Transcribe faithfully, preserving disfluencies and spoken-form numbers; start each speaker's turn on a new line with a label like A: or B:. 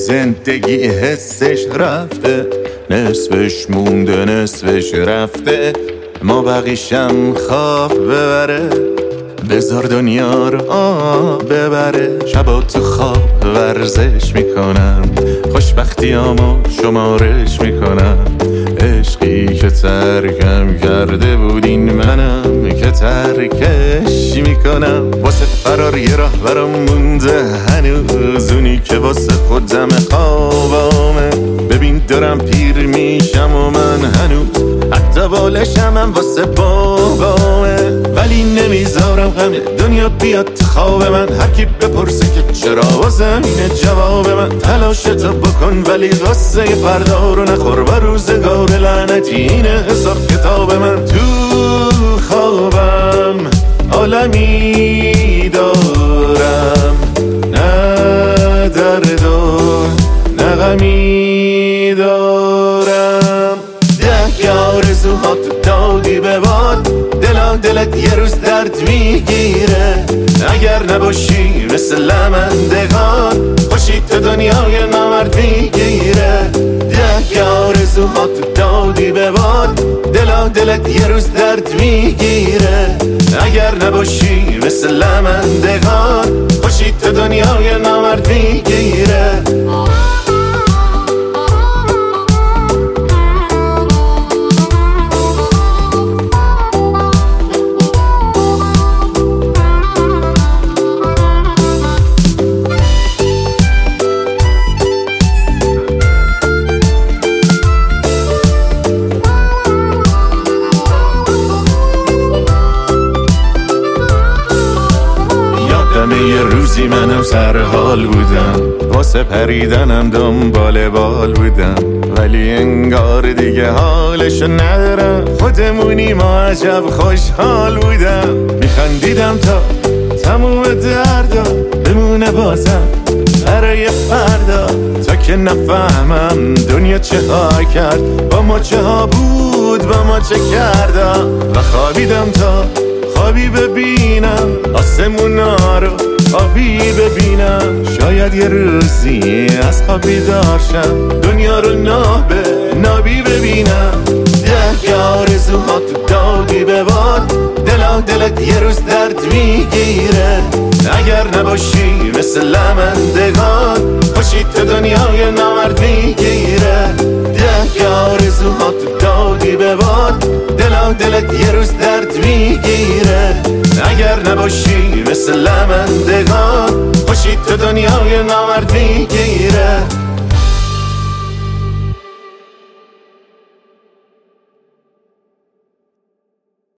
A: زندگی حسش رفته، نصفش مونده نصفش رفته، ما بقیشم خواب ببره، بذار دنیا رو آب ببره. شبا تو خواب ورزش میکنم، خوشبختیامو شمارش میکنم، عشقی که ترکم کرده بودین منم که ترکش میکنم. واسه فرار یه راه برام مونده هنوز، اونی که واسه خودم خوابامه. ببین دارم پیر میشم و من هنوز حتی بالشم هم واسه بابامه، ولی نمیذارم غم دنیا بیاد تو خواب من. هر کی بپرسه که چرا واسم اینه جواب من، تلاشتو بکن ولی قصه فردا رو نخور، و روزگار لعنتی اینه حساب کتاب من. تو خوابم عالمی دارم، نه درد و نه غمی دارم. ده آرزوها تو دادی به باد، دلا دلت یه روز درد میگیره. اگر نباشی مثل لمندگان، خوشی تو دنیای نامرد میگیره. ده آرزوها تو دادی به باد، دلا دلت یه روز درد میگیره. اگر نباشی مثل لمندگان، خوشی تو دنیای نامرد میگیره. یه روزی منم سر حال بودم، واسه پریدنم دنبال بال بودم، ولی انگار دیگه حالشو ندارم. خودمونی ما عجب خوشحال بودم، میخندیدم تا تموم دردا بمونه بازم برای فردا. تا که نفهمم دنیا چه ها کرد با ما، چه ها بود با ما چه کردم. و خوابیدم تا خوابی ببینم آسمونا رو آبی ببینم. شاید یه روزی از خواب بیدار شم، دنیا رو نابه نابی ببینم. ده آرزوها تو دادی به باد، دلا دلت یه روز درد میگیره. اگر نباشی مثل لمندگان، خوشی تو دنیای نامرد میگیره. ده آرزوها تو دادی به باد، دلا دلت یه روز درد میگیره. اگر نباشی مثل لمندگان، خوشی تو دنیای نامرد میگیره.